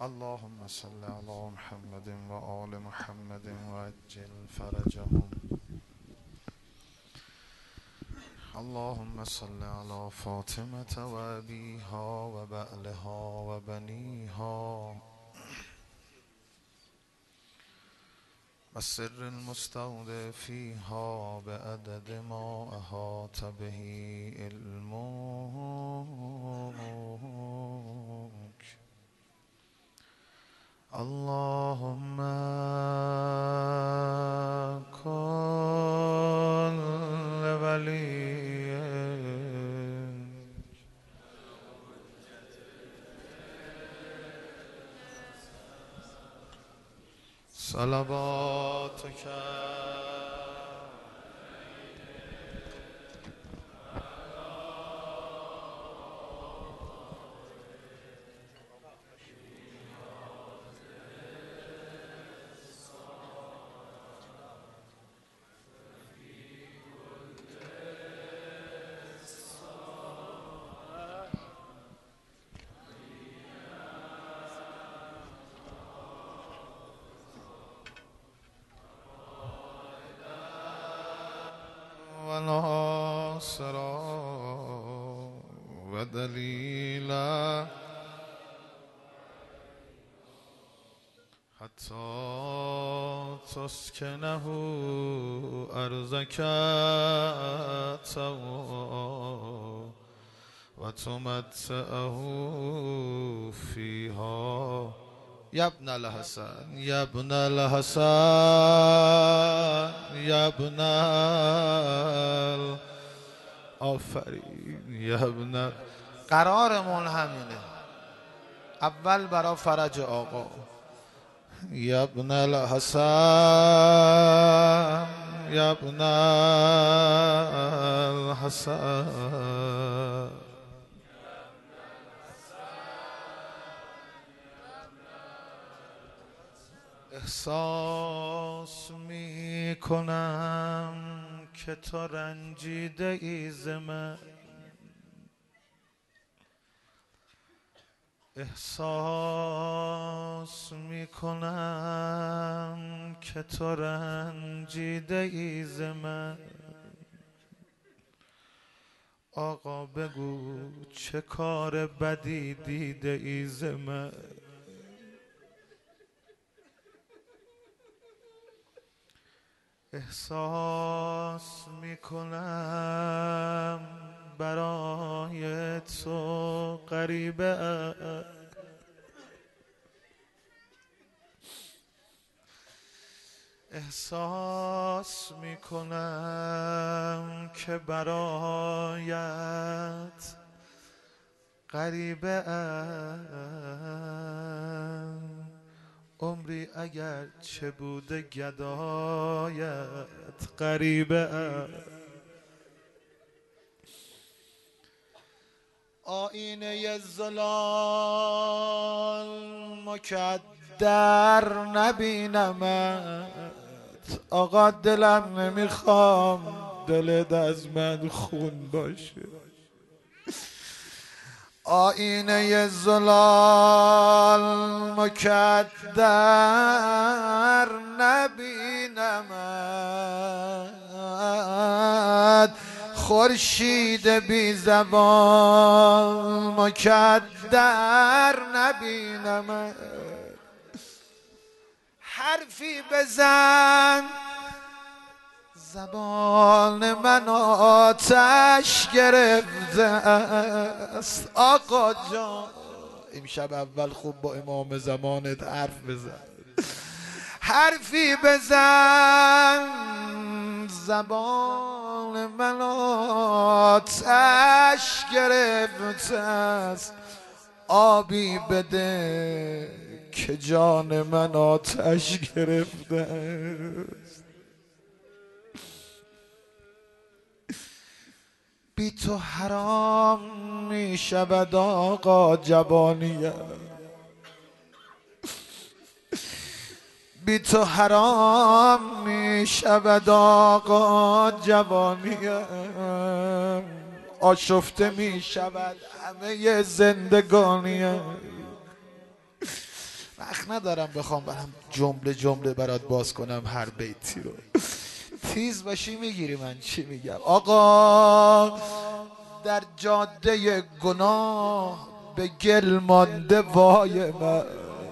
اللهم صل على محمد وآل محمد وعجل فرجهم. اللهم صل على فاطمة وأبيها وبعلها وبنيها والسر المستودع فيها بعدد ما أحاط به علمك. اللهم كن لوليك صلواتك وناصرا ودليلا حتى تسكنه أرضك وتمتعه فيها. يا ابن الحسن يا ابن الحسن يا ابن آفرین یا ابن. قرارمون همینه، اول برا فرج آقا. یا ابن الحسن یا ابن الحسن. احساس می کنم که تو رنجیده ای ز من، احساس می کنم که تو رنجیده ای ز من. آقا بگو چه کار بدی دیده ای ز من. احساس می کنم برای تو غریبه، احساس می کنم که برایت غریبه عمری اگر چه بوده گدایت غریبه. آینه زلال مکدر نبینمت. آقا دلم نمیخوام دلت از من خون باشه. آینه زلال مکدر نبینمت. خورشید بی زبان مکدر نبینمت. حرفی بزن زبان من آتش گرفته است. آقا جان امشب اول خوب با امام زمانت حرف بزن. حرفی بزن زبان من آتش گرفته است. آبی بده که جان من آتش گرفته است. بی تو حرام می شود آقا جوانیم، بی تو حرام می شود آقا جوانیم. آشفته می شود همه زندگانیم. وقت ندارم بخوام برم جمله جمله برات باز کنم هر بیتی رو. تیز باشی میگیری من چی میگم. آقا در جاده گناه به گل مانده وای من،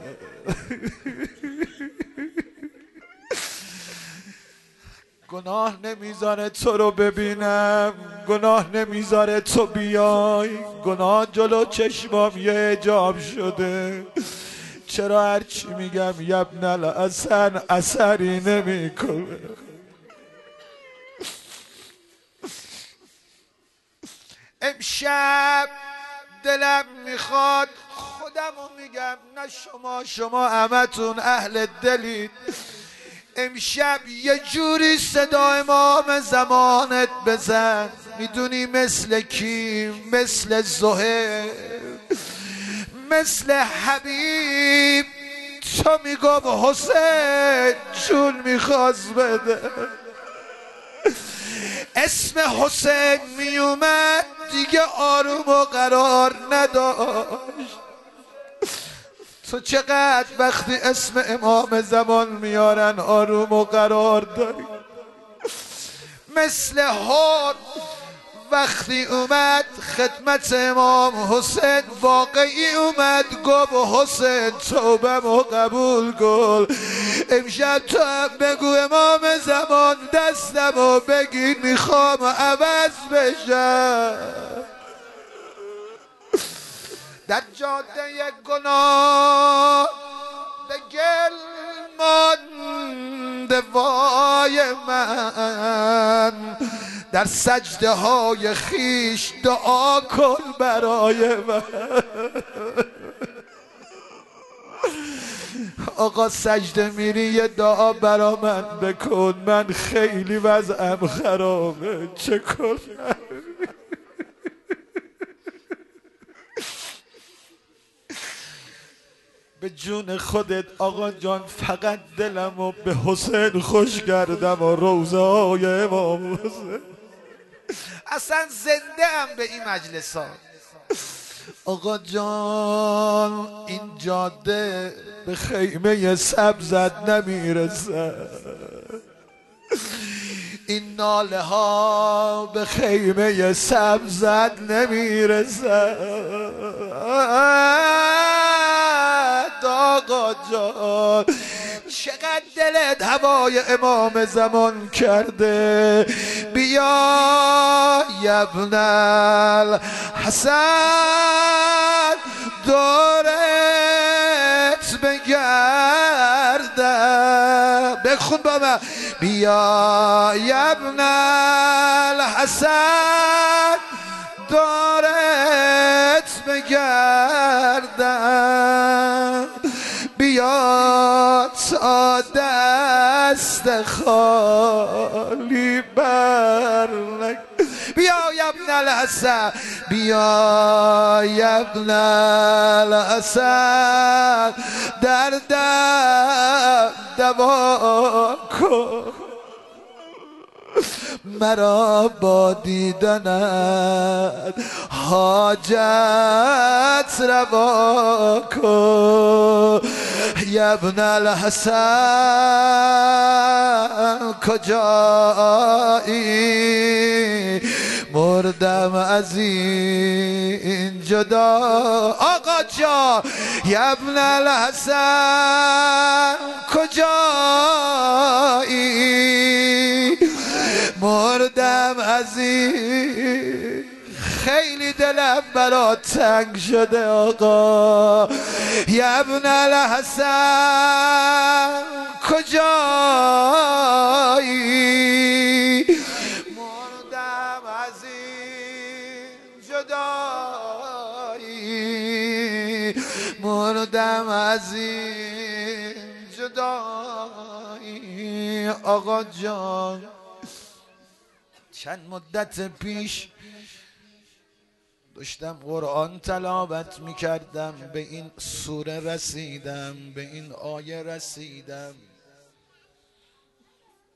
گناه نمیذاره تو رو ببینم، گناه نمیذاره تو بیای، گناه جلو چشمام یه حجاب شده. چرا هرچی میگم یبن الحسن اثری نمیکنه؟ امشب دلم میخواد خودمو میگم، نه شما همتون اهل دلید، امشب یه جوری صدا امام زمانت بزن. میدونی مثل کی؟ مثل زهیر، مثل حبیب. تو میگم حسین جون میخواست بده، اسم حسین میومد دیگه آروم و قرار نداشت. تو چقدر وقتی اسم امام زمان میارن آروم و قرار داری؟ مثل هون وقتی اومد خدمت امام حسین واقعی اومد، گفت حسین توبه‌مو قبول کن. امشب تو هم بگو امام زمان دستمو بگیر میخوام عوض بشم. در جاده گناه به گل مانده وای من، در سجده های خیش دعا کن برای من. آقا سجده میری یه دعا برا من بکن، من خیلی وضعم خرابه چه کنم؟ به جون خودت آقا جان فقط دلمو به حسین خوش کردم و روزه های امام حسین. اصلا زنده ام به این مجلس ها. آقا جان این جاده به خیمه سبزت نمیرسه، این ناله ها به خیمه سبزت نمیرسه. آقا جان چقدر دلت هوای امام زمان کرده، بیا ابن الحسن دورت بگردم. بخون با من، بیا ابن الحسن دورت بگردم، بیا تا دست خالی برنگ. بیا ابن الحسن، بیا ابن الحسن دردم دوا کن، مرا با دیدنت حاجت روا کن. ابن الحسن کجایی؟ مردم از این جدا. آقا جان ابن الحسن کجایی؟ مردم از این، خیلی دلم برات تنگ شده آقا. ابن الحسن کجایی؟ مردم از این جدایی، مردم از این جدایی. آقا جان چند مدت پیش داشتم قرآن تلاوت میکردم، به این سوره رسیدم، به این آیه رسیدم.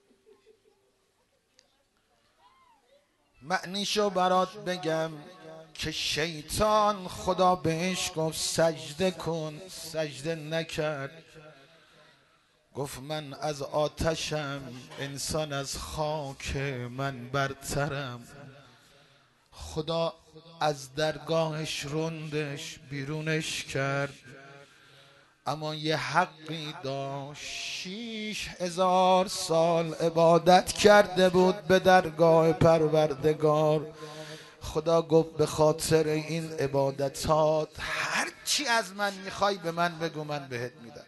معنیشو برات بگم. که شیطان خدا بهش گفت سجده کن، سجده نکرد. گفت من از آتشم، انسان از خاک، من برترم. خدا از درگاهش روندش بیرونش کرد، اما یه حقی داشت. 6000 سال عبادت کرده بود به درگاه پروردگار. خدا گفت به خاطر این عبادتات هر چی از من میخوای به من بگو، من بهت میدم.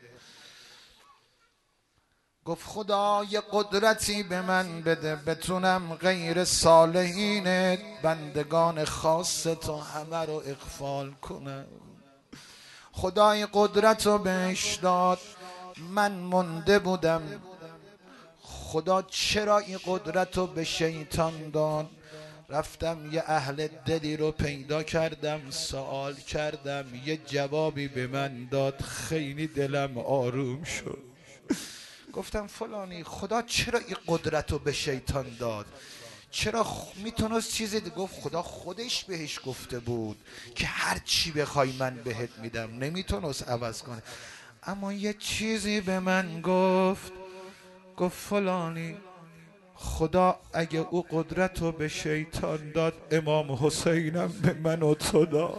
گفت خدا یه قدرتی به من بده بتونم غیر صالحین بندگان خاص تو همه رو اغفال کنم. خدای قدرت رو بهش داد. من مونده بودم خدا چرا این قدرت رو به شیطان داد. رفتم یه اهل دلی رو پیدا کردم، سوال کردم، یه جوابی به من داد، خیلی دلم آروم شد. گفتم فلانی خدا چرا این قدرت رو به شیطان داد؟ چرا میتونست چیزی؟ گفت خدا خودش بهش گفته بود که هر چی بخوای من بهت میدم، نمیتونست عوض کنه. اما یه چیزی به من گفت فلانی خدا اگه او قدرت رو به شیطان داد، امام حسینم به من و تو داد.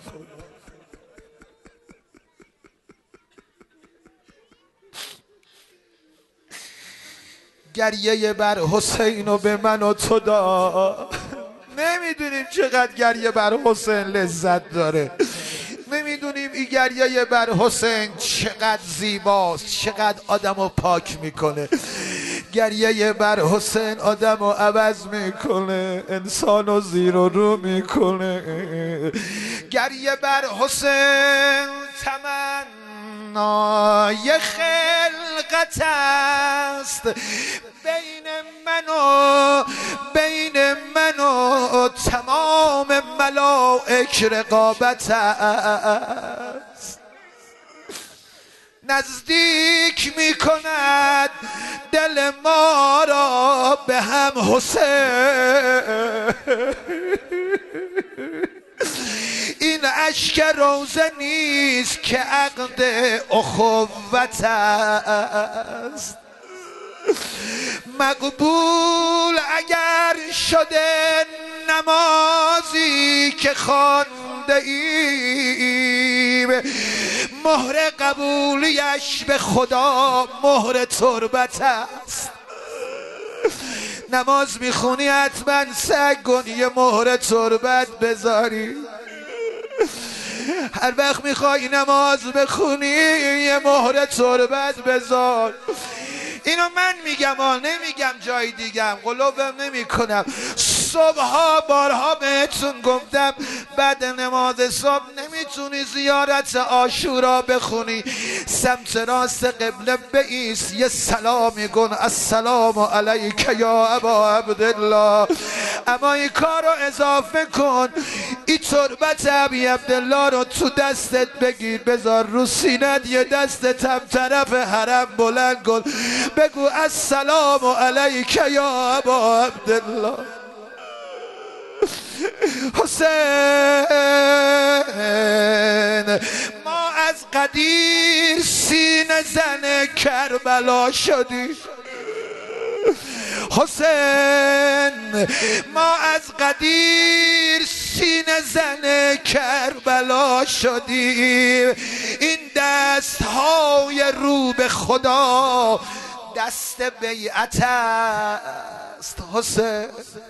گریه بر حسین و به من و تو داد. نمیدونیم چقدر گریه بر حسین لذت داره. نمیدونیم این گریه بر حسین چقدر زیباست، چقدر آدمو پاک میکنه. گریه بر حسین آدمو عوض میکنه، انسانو زیر و رو میکنه. گریه بر حسین تمنای خلقت است، بین من و تمام ملائک رقابت است. نزدیک می کند دل ما را به هم حسین. این اشک روزه نیست که عقد اخوت است. مقبول اگر شده نمازی که خوانده ایم، مهر قبولیش به خدا مهر تربت است. نماز میخونی حتما سعی کن یه مهر تربت بذاری. هر وقت میخوای نماز بخونی یه مهر تربت بذار. اینو من میگم، نمیگم جای دیگم، قلوبم نمی کنم. صبحها بارها بهتون گفتم بعد نماز صبح نمیتونی زیارت عاشورا بخونی، سمت راست قبله بایست یه سلامی کن، السلام علیک یا ابا عبدالله. اما این کار رو اضافه کن، این تربت ابی عبدالله رو تو دستت بگیر بذار رو سینت، یه دستت هم طرف حرم بلند کن، بگو السلام علیک یا ابا عبدالله. حسین ما از قدیر سینه زن کربلا شدیم. حسین ما از قدیر سینه زن کربلا شدیم. این دست های رو به خدا دست بیعت است. حسین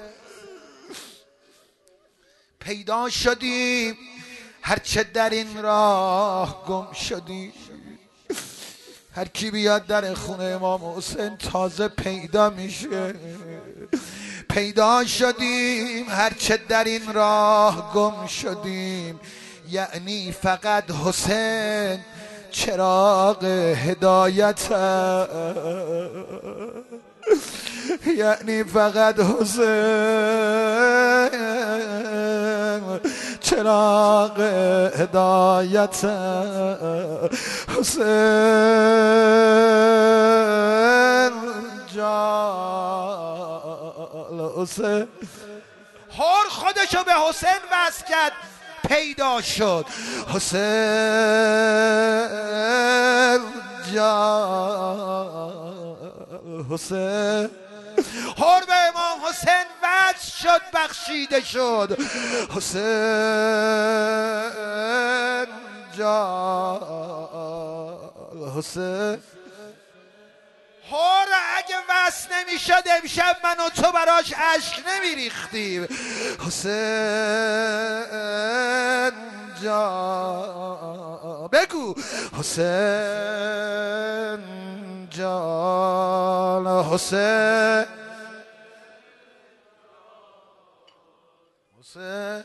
پیدا شدیم هرچه در این راه گم شدیم. هر کی بیاد در خونه امام حسین تازه پیدا میشه. پیدا شدیم هرچه در این راه گم شدیم. یعنی فقط حسین چراغ هدایت است. یعنی فقط حسین چراغ هدایت. حسین جان حسین هر خودشو به حسین وصل کرد. پیدا شد. حسین جان، حسین حرب امام حسین وجه شد، بخشیده شد. حسین جان، حسین هر اگه وصل نمیشد امشب من و تو براش اشک نمیریختیم. حسین جان بگو، حسین جان، حسین، حسین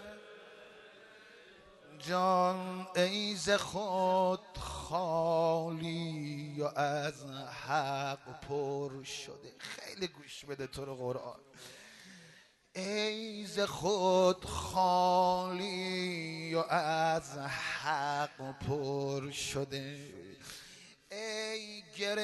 جان ای ز خود خالی و از حق پر شده. خیلی گوش بده تو رو قرآن. ای ز خود خالی و از حق پر شده، ای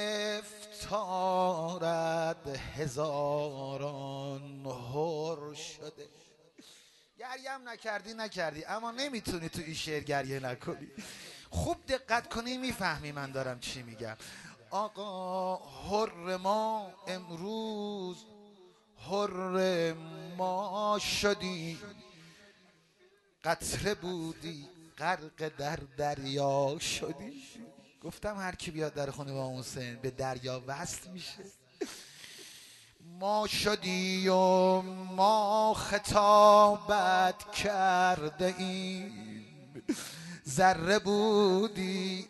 گرفتارت هزاران هر شده. گریه هم نکردی اما نمیتونی تو این شعر گریه نکنی. خوب دقت کنی میفهمی من دارم چی میگم. آقا حر ما امروز حر ما شدی، قطره بودی غرق در دریا شدی. گفتم هر کی بیاد در خونه امام حسین به دریا وصل میشه. ما شدی و ما خطابت کرده ایم، ذره بودی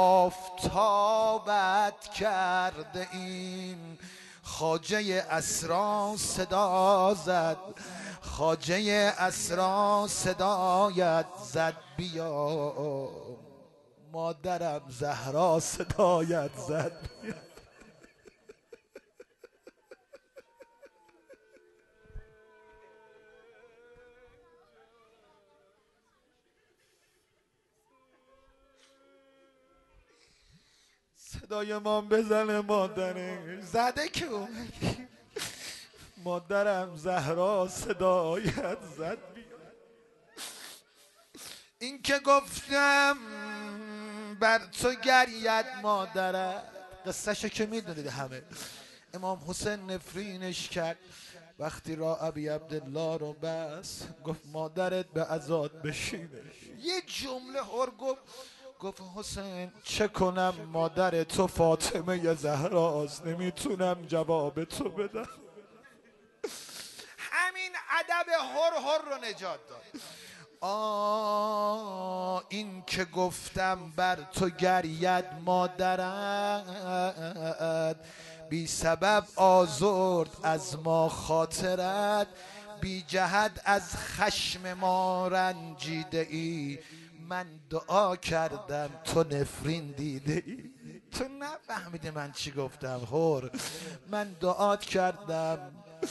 آفتابت کرده ایم. خواجه اسرا صدا زد، خواجه اسرا صدایت زد، بیا مادرم زهرا صدایت زد. صدای ما بزنه مادرم زده که مادرم زهرا صدایت زد. این که گفتم بر تو گرید مادرت، قصهشو که میدونید همه. امام حسین نفرینش کرد وقتی را ابی عبدالله رو بس، گفت مادرت به عزاد بشینه. یه جمله هر گفت حسین چه کنم مادر تو فاطمه زهراست، نمیتونم جواب تو بدم. همین ادب هر رو نجات داد. این که گفتم بر تو گرید مادرت، بی سبب آزرد از ما خاطرت، بی جهت از خشم ما رنجیده ای، من دعا کردم تو نفرین دیده ای. تو نفهمیده من چی گفتم هر. من دعا کردم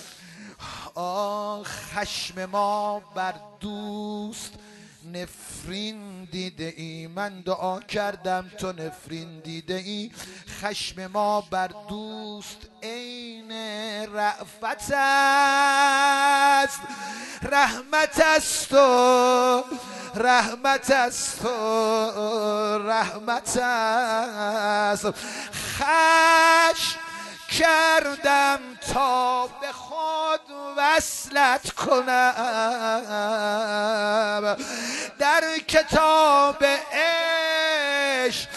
خشم ما بر دوست نفرین دیده ای، من دعا کردم تو نفرین دیده ای. خشم ما بر دوست عین رأفت است، رحمت است و رحمت است و رحمت است. خشم کردم تا به خود وصلت کنم، در کتاب عشق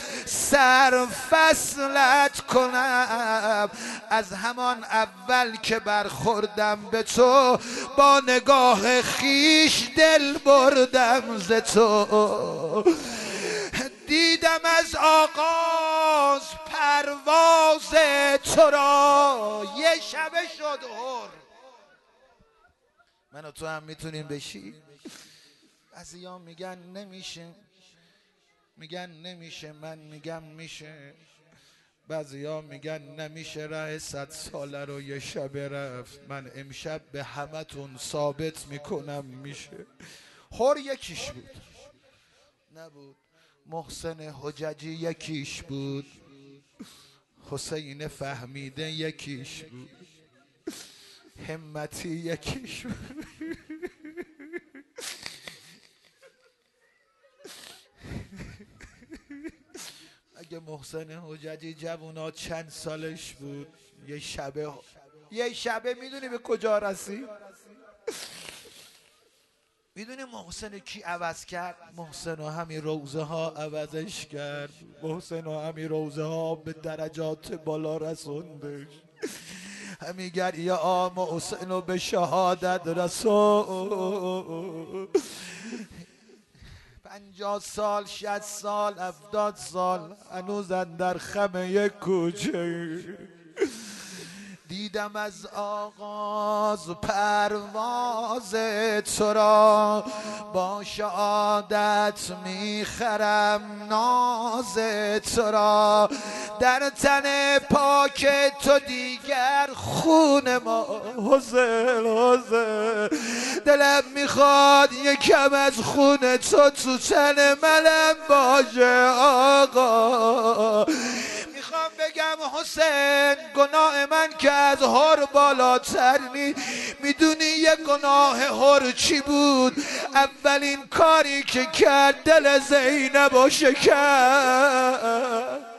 سرفصلت کنم. از همان اول که برخوردم به تو، با نگاه خیش دل بردم ز تو. دیدم از آغاز پرواز تو را، یه شبه شد هر. من و تو هم میتونیم بشی. بعضیا میگن نمیشه، میگن نمیشه، من میگم میشه. بعضیا میگن نمیشه ره 100 ساله رو یه شبه رفت. من امشب به همتون ثابت میکنم میشه. هر یکیش بود نبود، محسن حججی یکیش بود، حسین فهمیده یکیش بود، همتی یکیش بود. میگه محسن حججی جوونا چند سالش بود یه شبه میدونی به کجا رسید؟ میدونی محسن کی عوض کرد؟ محسن و همین روزه ها عوضش کرد. محسن و همین روزه ها به درجات بالا رسوندش. همیگر یا محسن و به شهادت رسول. 50 سال 60 سال 70 سال هنوزن در خم یک کوچه. دیدم از آغاز پرواز تو را، با شهادت میخرم ناز تو را. در تن پاک تو دیگر خون ما حسین دلم میخواد یکم از خون تو تن منم باشه آقا. میخوام بگم حسین گناه من که از هر بالاتر نی. میدونی یه گناه هر چی بود؟ اولین کاری که کرد دل زینب و شکست.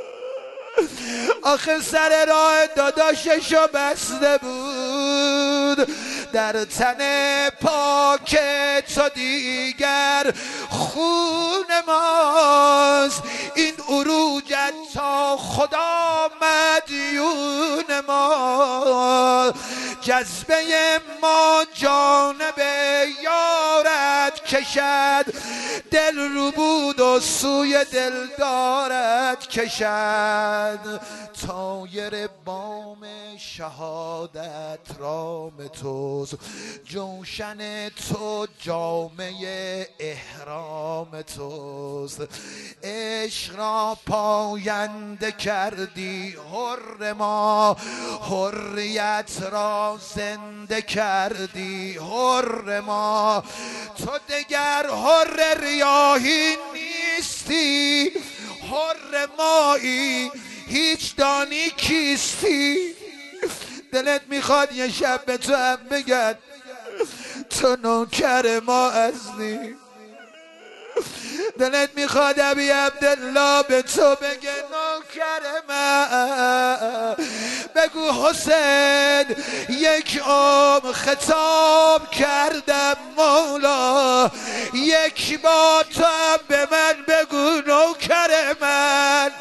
آخه سر راه داداششو بسته بود. در تن پاک تو دیگر خون ماست. این عروجت تا خدا مدیون ما. جذبه ما جانب یارت کشد، دل رو بود و سوی دلدارت کشد. طایر بام شهادت رام توست، جوشن تو جامه احرام توست. عشق را پاینده کردی حر ما، حریت را زنده کردی حر ما. تو دگر حر ریاحی نیستی، حر مایی هیچ دانی کیستی. دلت میخواد یه شب به تو هم بگن تو نوکر ما هستی. دلت میخواد ابی عبدالله به تو بگه نوکر من. بگو حسین یک عمر خطاب کردم مولا، یک بار تو هم به من بگو نوکر من.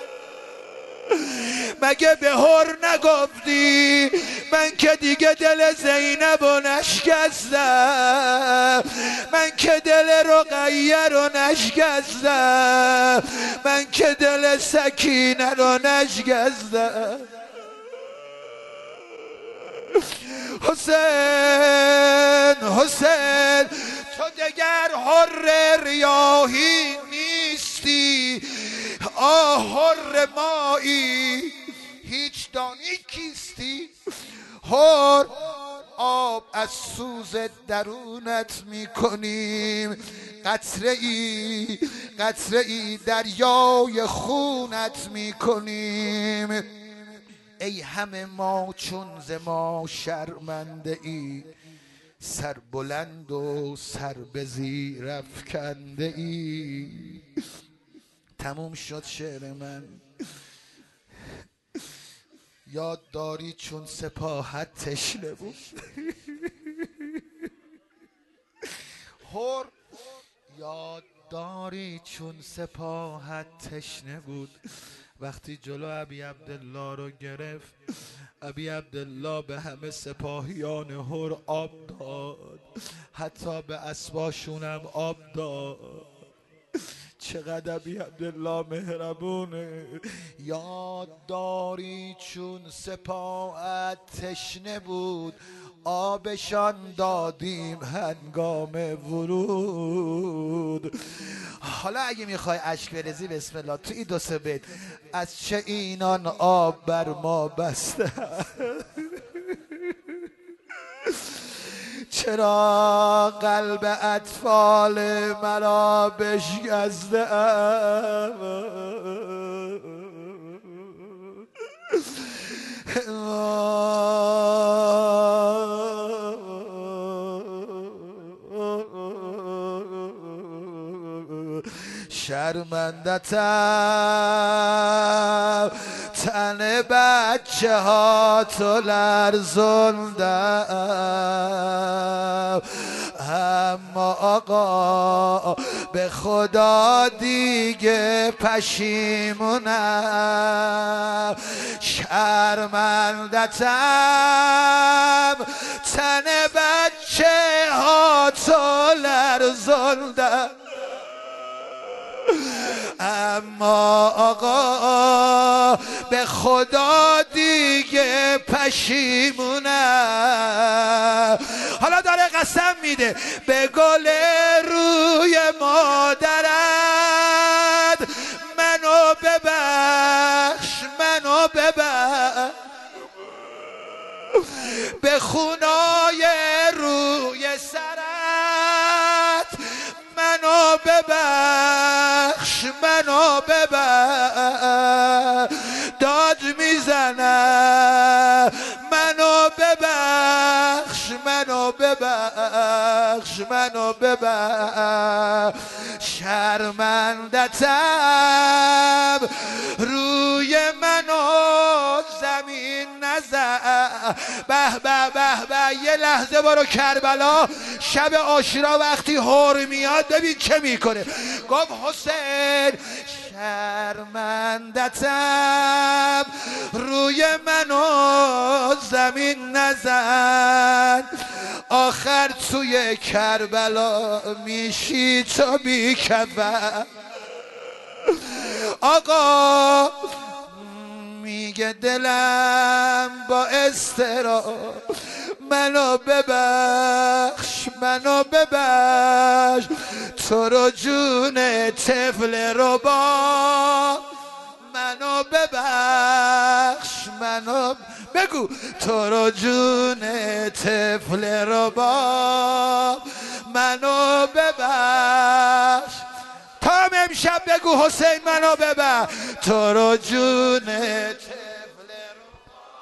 مگه به هر نگفتی من که دیگه دل زینب رو نشکستم، من که دل رقیه رو نشکستم، من که دل سکینه رو نشکستم. حسین تو دگر حر ریاحی نیستی، حر مایی هیچ دانی کیستی. حر آب از سوز درونت میکنیم، قطره ای دریای خونت میکنیم. ای همه ما چون ز ما شرمنده ای، سر بلند و سر به زیر افکنده ای. تموم شد شعر من. یاد داری چون سپاهت تشنه بود. هر یاد داری چون سپاهت تشنه بود. وقتی جلو ابی عبدالله رو گرفت، ابی عبدالله به همه سپاهیان هر آب داد، حتی به اسباشونم آب داد. چقدر ابی عبدالله مهربونه. یاد داری چون سپاهت تشنه بود، آبشان دادیم هنگام ورود. حالا اگه میخوای اشک بریزی بسم الله تو این 2 بیت. از چه اینان آب بر ما بسته، چرا قلب اطفال مرا بشکسته شرمندتم تن بچه ها تو لرزوندم، اما آقا به خدا دیگه پشیمونم. شرمندتم تن بچه ها تو لرزوندم، اما آقا به خدا دیگه پشیمونم. حالا داره قسم میده به گل روی مادرت منو ببخش، منو ببخش، به خونای روی سرت منو ببخش، منو ببخش، داد میزنم منو ببخش، منو ببخش، منو ببخش. شرمندتم روی منو زمین نزن. به به به به، یه لحظه برو کربلا شب عاشورا وقتی هور میاد ببین چه میکنه. گفت حسین شرمندتم روی منو زمین نزن، آخر توی کربلا میشی تو بی کفن. آقا میگه دلم با اضطراب منو ببخش، منو ببخش، تو رو جون طفل رو با منو ببخش، منو بگو تو رو جون طفل رو با منو ببخش. تا هم امشب بگو حسین منو ببخش، تو رو جون طفل رو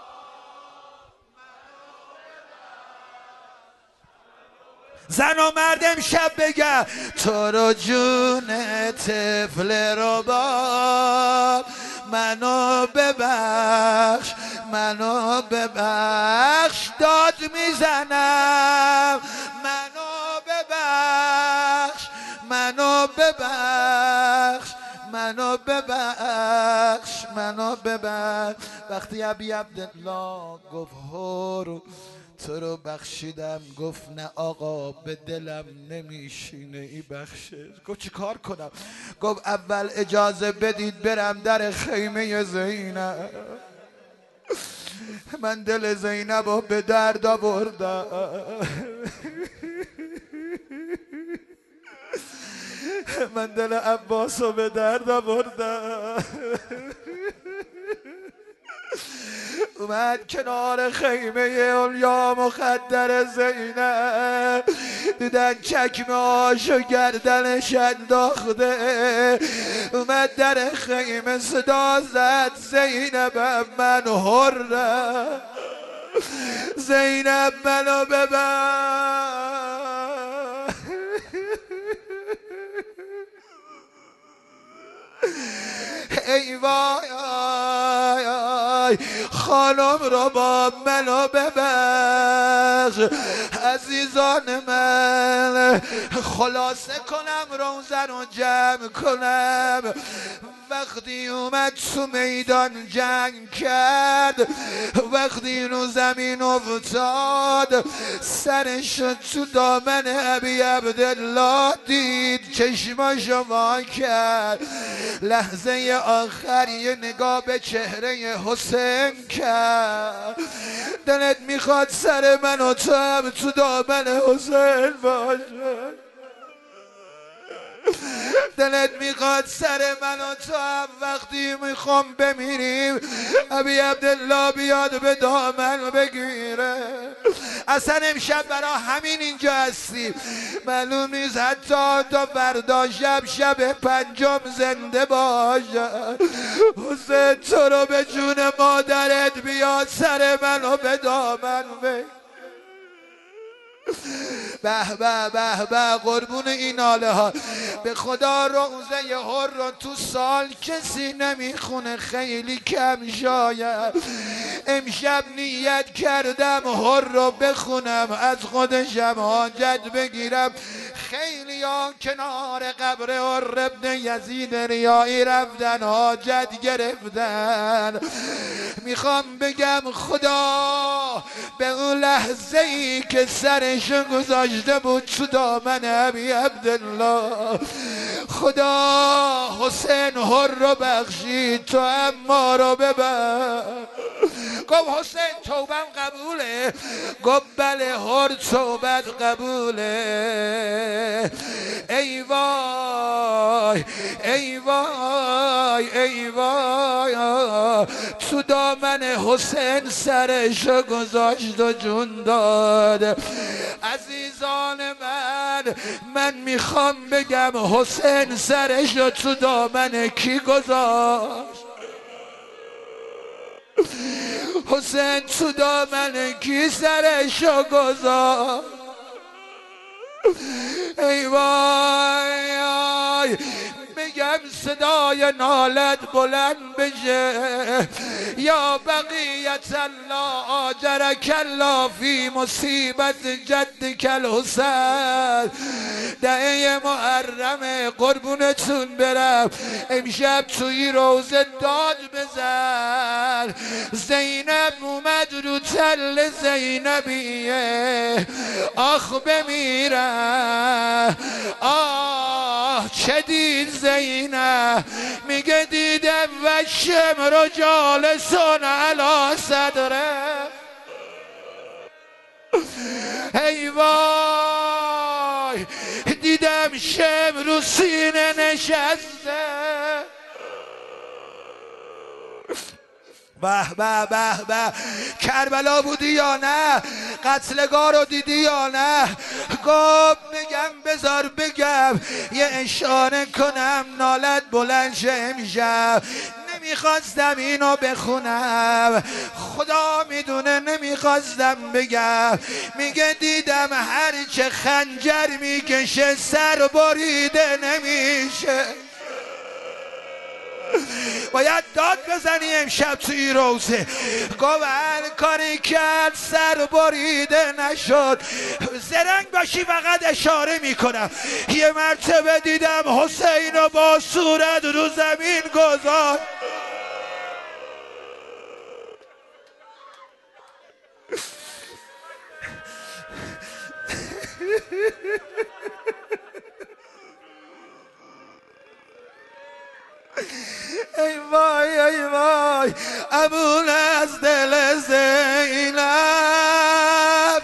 زن و مرد امشب بگه تو رو جون طفل رو با منو ببخش، منو ببخش، داد میزنم منو ببخش، منو ببخش، منو ببخش، منو ببخش. وقتی ابی عبدالله گفت هورو تو رو بخشیدم، گفت نه آقا به دلم نمیشینه ای بخشش. گفت چی کار کنم؟ گفت اول اجازه بدید برم در خیمه زینب، من دل زینب رو به درد آوردم. من دل عباس رو به درد آوردم. اومد کنار خیمه اولیا مخدر زینب، دیدن چکمه هاشو گردنش انداخته. اومد در خیمه صدا زد زینبم من حرم، زینب منو ببر. ای وای خانم رو با منو ببخش. عزیزان من خلاصه کنم روزه رو جمع کنم. وقتی اومد تو میدان جنگ کرد، وقتی رو زمین افتاد سرشو تو دامن ابی عبدالله دید، چشماشو وا کرد، لحظه آخر یه نگاه به چهره حسین کرد. دلت میخواد سر من و تو هم تو دامن حسین باشه؟ دلت میخواد سر من و تو هم وقتی میخوام بمیریم ابی عبدالله بیاد به دامن بگیره؟ اصلا امشب برا همین اینجا هستیم. معلوم نیست حتی تا فردا شب پنجم زنده باشه. حسین تو رو به جون مادرت بیاد سر منو به دامن بگیر. به به به به قربون این ناله ها. به خدا روزه هر رو تو سال کسی نمیخونه، خیلی کم شاید. امشب نیت کردم هر رو بخونم، از خودشم حاجت بگیرم. خیلی ها کنار قبر هر ابن یزید ریایی رفتن حاجت گرفتن. میخوام بگم خدا به اون لحظه ای که سرشو گذاشته بود تو دامن ابی عبدالله، خدا حسین هر رو بخشید، تو هم ما رو ببر. گفت حسین توبم قبوله؟ گفت بله هر توبت قبوله. ای وای ای وای ای وای، تو دامن حسین سرشو گذاشت و جون داد. عزیزان من میخوام بگم حسین سرشو تو دامن کی گذاشت؟ حسین تو دامن کی سرشو گذاشت؟ ای وای، میگم صدای نالت بلند بشه. یا بقیت الله آجرک الله فی مصیبت جدک الحسین. دعه محرم قربونتون برم، امشب توی روزه داد بزن. زینب اومد رو تل زینبیه، آخ بمیرم. آه چه دید زینب؟ میگه دیدم و شمر جالسون علی صدره. ای وای، دیدم شمر رو سینه نشسته. به به به به، کربلا بودی یا نه؟ قتلگاه رو دیدی یا نه؟ گفت بگم بذار بگم، یه اشاره کنم نالت بلند شه. امشب نمیخواستم اینو بخونم، خدا میدونه نمیخواستم بگم. میگه دیدم هرچه خنجر میکشه سر بریده نمیشه. باید داد بزنی امشب توی روزه. گفت هر کاری کرد سر بریده نشد. زرنگ باشی فقط اشاره میکنم. یه مرتبه دیدم حسین رو با صورت رو زمین گذاشت. ای وای ای وای، امون از دل زینب.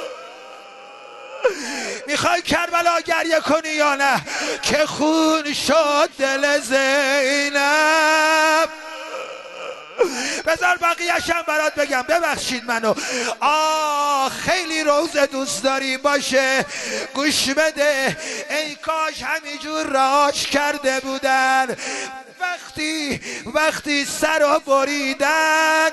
میخوای کربلا گریه کنی یا نه؟ که خون شد دل زینب. بذار بقیه‌شم برات بگم، ببخشید منو. خیلی روزه دوست داری باشه، گوش بده. ای کاش همینجور راش کرده بودن. وقتی سر رو بریدن،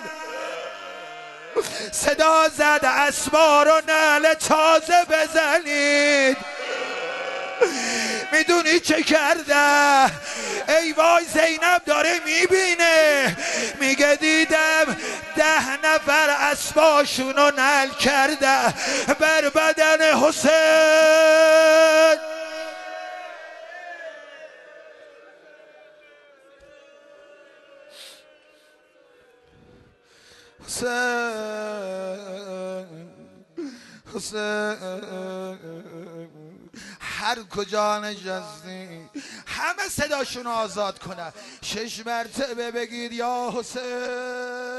صدا زد اسوار و نعل تازه بزنید. میدونی چه کرده؟ ای وای، زینب داره میبینه. میگه دیدم 10 نفر اسباشونو نعل کرده بر بدن حسین. حسین هر کجا نشستی همه صداشون آزاد کنن، 6 مرتبه بگید یا حسین.